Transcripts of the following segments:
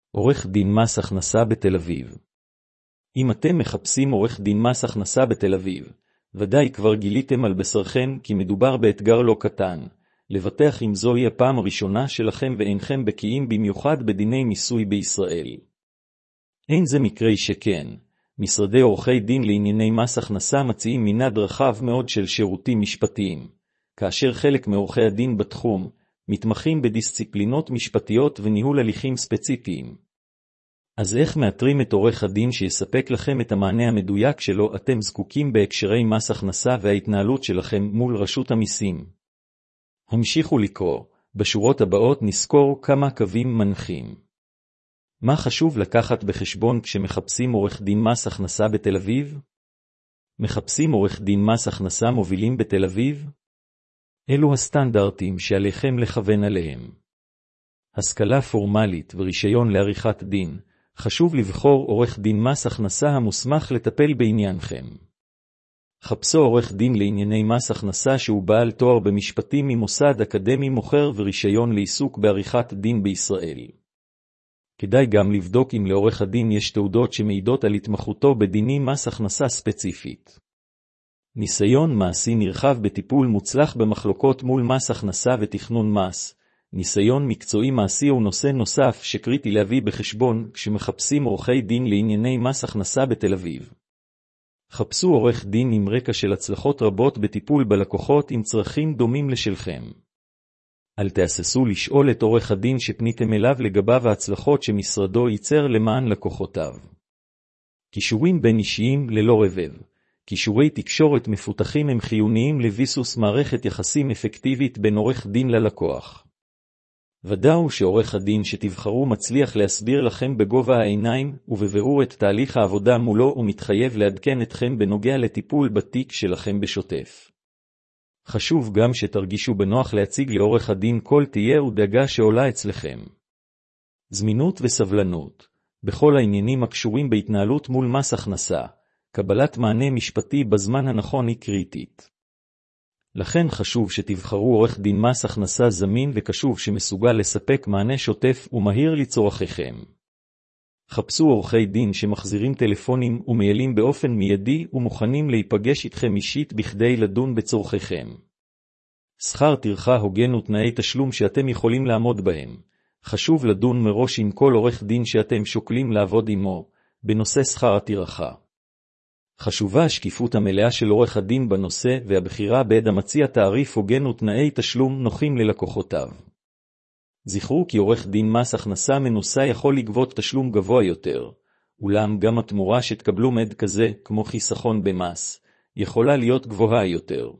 עורך דין מס הכנסה בתל אביב. אם אתם מחפשים עורך דין מס הכנסה בתל אביב, ודאי כבר גיליתם על בשרכם כי מדובר באתגר לא קטן, לבטח אם זוהי הפעם הראשונה שלכם ואינכם בקיאים במיוחד בדיני מיסוי בישראל. אין זה מקרי שכן, משרדי עורכי דין לענייני מס הכנסה מציעים מנעד רחב מאוד של שירותים משפטיים, כאשר חלק מעורכי הדין בתחום מתמחים בדיסציפלינות משפטיות וניהול הליכים ספציפיים. אז איך מאתרים את עורך הדין שיספק לכם את המענה המדויק שלו אתם זקוקים בהקשרי מס הכנסה וההתנהלות שלכם מול רשות המיסים? המשיכו לקרוא, בשורות הבאות נסקור כמה קווים מנחים. מה חשוב לקחת בחשבון כשמחפשים עורך דין מס הכנסה בתל אביב? מחפשים עורך דין מס הכנסה מובילים בתל אביב? אלו הסטנדרטים שעליכם לכוון עליהם. השכלה פורמלית ורישיון לעריכת דין, חשוב לבחור עורך דין מס הכנסה המוסמך לטפל בעניינכם. חפשו עורך דין לענייני מס הכנסה שהוא בעל תואר במשפטים ממוסד אקדמי מוכר ורישיון לעיסוק בעריכת דין בישראל. כדאי גם לבדוק אם לעורך הדין יש תעודות שמעידות על התמחותו בדיני מס הכנסה ספציפית. ניסיון מעשי נרחב בטיפול מוצלח במחלוקות מול מס הכנסה ותכנון מס. ניסיון מקצועי מעשי הוא נושא נוסף שקריטי להביא בחשבון כשמחפשים עורכי דין לענייני מס הכנסה בתל אביב. חפשו עורך דין עם רקע של הצלחות רבות בטיפול בלקוחות עם צרכים דומים לשלכם. אל תהססו לשאול את עורך הדין שפניתם אליו לגביו ההצלחות שמשרדו ייצר למען לקוחותיו. קישורים בין אישיים ללא רבב. קישורי תקשורת מפותחים הם חיוניים לביסוס מערכת יחסים אפקטיבית בין עורך דין ללקוח. ודאו שעורך הדין שתבחרו מצליח להסביר לכם בגובה העיניים ובבירור את תהליך העבודה מולו ומתחייב לעדכן אתכם בנוגע לטיפול בתיק שלכם בשוטף. חשוב גם שתרגישו בנוח להציג לעורך הדין כל תהיה ודאגה שעולה אצלכם. זמינות וסבלנות. בכל העניינים הקשורים בהתנהלות מול מס הכנסה, קבלת מענה משפטי בזמן הנכון היא קריטית. לכן חשוב שתבחרו עורך דין מס הכנסה זמין וקשוב שמסוגל לספק מענה שוטף ומהיר לצורכיכם. חפשו עורכי דין שמחזירים טלפונים ומיילים באופן מיידי ומוכנים להיפגש איתכם אישית בכדי לדון בצורכיכם. שכר טרחה הוגן ותנאי תשלום שאתם יכולים לעמוד בהם. חשוב לדון מראש עם כל עורך דין שאתם שוקלים לעבוד עמו בנושא שכר הטרחה. חשובה השקיפות המלאה של עורך הדין בנושא והבחירה בעד המציע תעריף הוגן ותנאי תשלום נוחים ללקוחותיו. זכרו כי עורך דין מס הכנסה מנוסה יכול לגבות תשלום גבוה יותר, אולם גם התמורה שתקבלו מעד כזה, כמו חיסכון במס, יכולה להיות גבוהה יותר.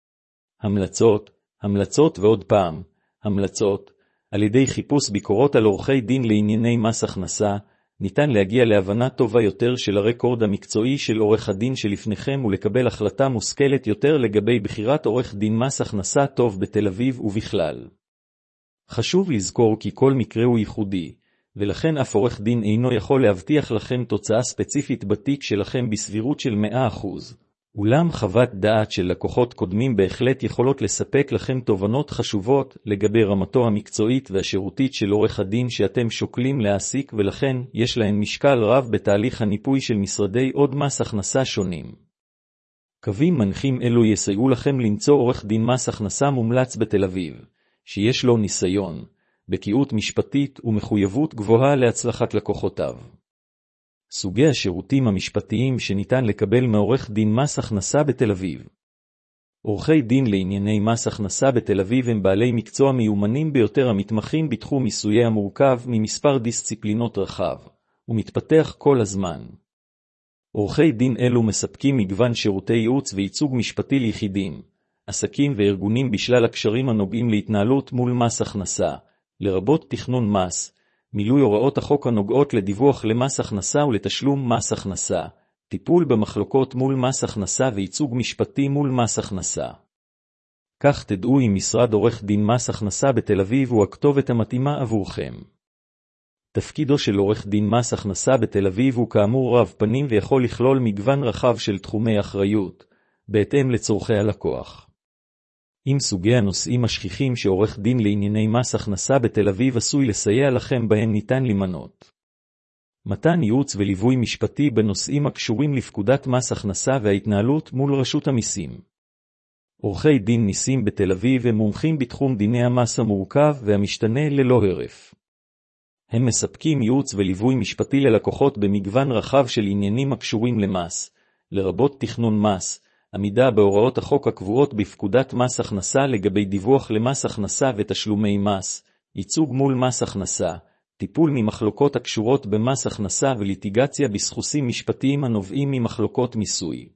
המלצות ועוד פעם, המלצות, על ידי חיפוש ביקורות על עורכי דין לענייני מס הכנסה, ניתן להגיע להבנה טובה יותר של הרקורד המקצועי של עורך הדין שלפניכם ולקבל החלטה מושכלת יותר לגבי בחירת עורך דין מס הכנסה טוב בתל אביב ובכלל. חשוב לזכור כי כל מקרה הוא ייחודי, ולכן אף עורך דין אינו יכול להבטיח לכם תוצאה ספציפית בתיק שלכם בסבירות של 100%. אולם חוות דעת של לקוחות קודמים בהחלט יכולות לספק לכם תובנות חשובות לגבי רמתו המקצועית והשירותית של עורך הדין שאתם שוקלים להעסיק ולכן יש להן משקל רב בתהליך הניפוי של משרדי עוד מס הכנסה שונים. קווים מנחים אלו יסייעו לכם למצוא עורך דין מס הכנסה מומלץ בתל אביב, שיש לו ניסיון, בקיאות משפטית ומחויבות גבוהה להצלחת לקוחותיו. סוגי השירותים המשפטיים שניתן לקבל מעורך דין מס הכנסה בתל אביב. עורכי דין לענייני מס הכנסה בתל אביב הם בעלי מקצוע מיומנים ביותר המתמחים בתחום מיסויי המורכב ממספר דיסציפלינות רחב, ומתפתח כל הזמן. עורכי דין אלו מספקים מגוון שירותי ייעוץ וייצוג משפטי ליחידים, עסקים וארגונים בשלל הקשרים הנוגעים להתנהלות מול מס הכנסה, לרבות תכנון מס, מילוי הוראות החוק הנוגעות לדיווח למס הכנסה ולתשלום מס הכנסה, טיפול במחלוקות מול מס הכנסה וייצוג משפטי מול מס הכנסה. כך תדעו אם משרד עורך דין מס הכנסה בתל אביב הוא הכתובת המתאימה עבורכם. תפקידו של עורך דין מס הכנסה בתל אביב הוא כאמור רב פנים ויכול לכלול מגוון רחב של תחומי אחריות, בהתאם לצורכי הלקוח. עם סוגי הנושאים השכיחים שעורך דין לענייני מס הכנסה בתל אביב עשוי לסייע לכם בהם ניתן למנות. מתן ייעוץ וליווי משפטי בנושאים הקשורים לפקודת מס הכנסה וההתנהלות מול רשות המיסים. עורכי דין מיסים בתל אביב הם מומחים בתחום דיני המס המורכב והמשתנה ללא הרף. הם מספקים ייעוץ וליווי משפטי ללקוחות במגוון רחב של עניינים הקשורים למס, לרבות תכנון מס, עמידה בהוראות החוק הקבועות בפקודת מס הכנסה לגבי דיווח למס הכנסה ותשלומי מס, ייצוג מול מס הכנסה, טיפול ממחלוקות הקשורות במס הכנסה וליטיגציה בסכסוכים משפטיים הנובעים ממחלוקות מיסוי.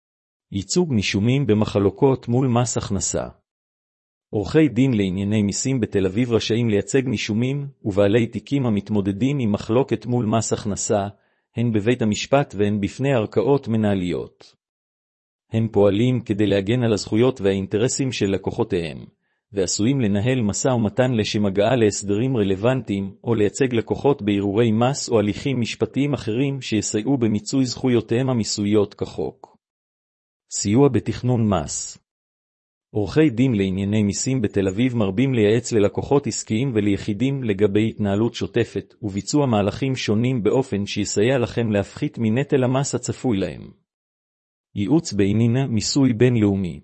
ייצוג נישומים במחלוקות מול מס הכנסה. עורכי דין לענייני מיסים בתל אביב רשאים לייצג נישומים ובעלי תיקים המתמודדים עם מחלוקת מול מס הכנסה, הן בבית המשפט והן בפני ערכאות מנהליות. הם פועלים כדי להגן על הזכויות והאינטרסים של לקוחותיהם, ועשויים לנהל משא ומתן לשם הגעה להסדרים רלוונטיים או לייצג לקוחות בערעורי מס או הליכים משפטיים אחרים שיסייעו במיצוי זכויותיהם המיסויות כחוק. סיוע בתכנון מס. עורכי דין לענייני מיסים בתל אביב מרבים לייעץ ללקוחות עסקיים וליחידים לגבי התנהלות שוטפת וביצוע מהלכים שונים באופן שיסייע לכם להפחית מנטל המס הצפוי להם. ייעוץ בענייני מיסוי בינלאומי.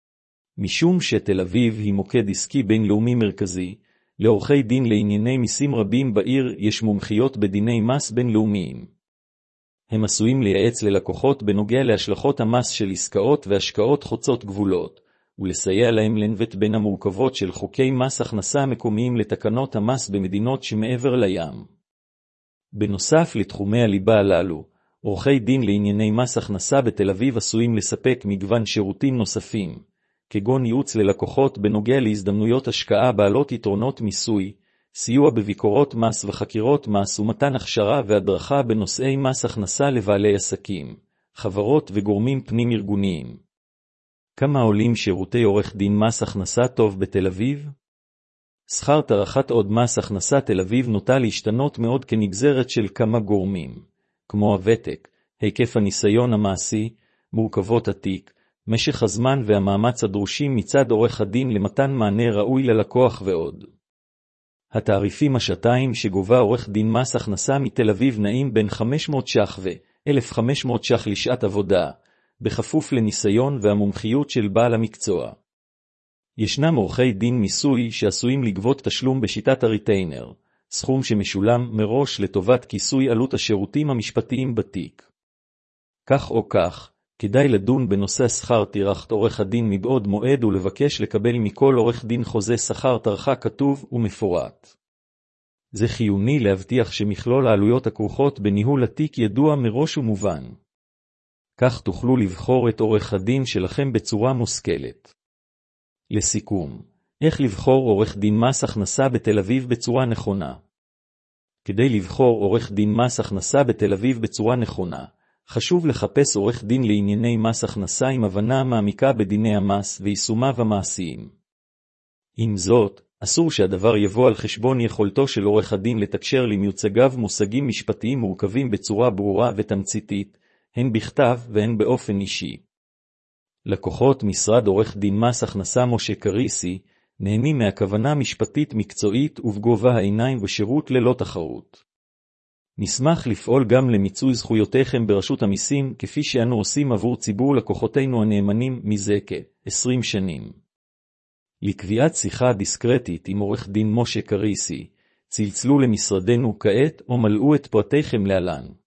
משום שתל אביב היא מוקד עסקי בינלאומי מרכזי, לעורכי דין לענייני מיסים רבים בעיר יש מומחיות בדיני מס בינלאומיים. הם עשויים לייעץ ללקוחות בנוגע להשלכות המס של עסקאות והשקעות חוצות גבולות, ולסייע להם לנווט בין המורכבות של חוקי מס הכנסה המקומיים לתקנות המס במדינות שמעבר לים. בנוסף לתחומי הליבה הללו, עורכי דין לענייני מס הכנסה בתל אביב עשויים לספק מגוון שירותים נוספים, כגון ייעוץ ללקוחות בנוגע להזדמנויות השקעה בעלות יתרונות מיסוי, סיוע בביקורות מס וחקירות מס ומתן הכשרה והדרכה בנושאי מס הכנסה לבעלי עסקים, חברות וגורמים פנים ארגוניים. כמה עולים שירותי עורך דין מס הכנסה טוב בתל אביב? שכר טרחת עוד מס הכנסה תל אביב נוטה להשתנות מאוד כנגזרת של כמה גורמים, כמו הוותק, היקף הניסיון המעשי, מורכבות התיק, משך הזמן והמאמץ הדרושים מצד עורך הדין למתן מענה ראוי ללקוח ועוד. התעריפים השעתיים שגובה עורך דין מס הכנסה מתל אביב נעים בין 500 ש"ח ו-1,500 ש"ח לשעת עבודה, בכפוף לניסיון והמומחיות של בעל המקצוע. ישנם עורכי דין מיסוי שעשויים לגבות תשלום בשיטת הריטיינר, סכום שמשולם מראש לטובת כיסוי עלות השירותים המשפטיים בתיק. כך או כך, כדאי לדון בנושא שכר טרחת עורך הדין מבעוד מועד ולבקש לקבל מכל עורך דין חוזה שכר טרחה כתוב ומפורט. זה חיוני להבטיח שמכלול העלויות הכרוכות בניהול התיק ידוע מראש ומובן. כך תוכלו לבחור את עורך הדין שלכם בצורה מושכלת. לסיכום, איך לבחור עורך דין מס הכנסה בתל אביב בצורה נכונה? כדי לבחור עורך דין מס הכנסה בתל אביב בצורה נכונה, חשוב לחפש עורך דין לענייני מס הכנסה עם הבנה מעמיקה בדיני המס ויישומיו המעשיים. עם זאת, אסור שהדבר יבוא על חשבון יכולתו של עורך הדין לתקשר למיוצגיו מושגים משפטיים מורכבים בצורה ברורה ותמציתית, הן בכתב והן באופן אישי. לקוחות משרד עורך דין מס הכנסה משה קריסי נהנים מהכוונה משפטית מקצועית ובגובה העיניים ושירות ללא תחרות. נשמח לפעול גם למיצוי זכויותיכם ברשות המיסים כפי שאנו עושים עבור ציבור לקוחותינו הנאמנים מזה כ-20 שנים. לקביעת שיחה דיסקרטית עם עורך דין משה קריסי, צלצלו למשרדנו כעת או מלאו את פרטיכם להלן.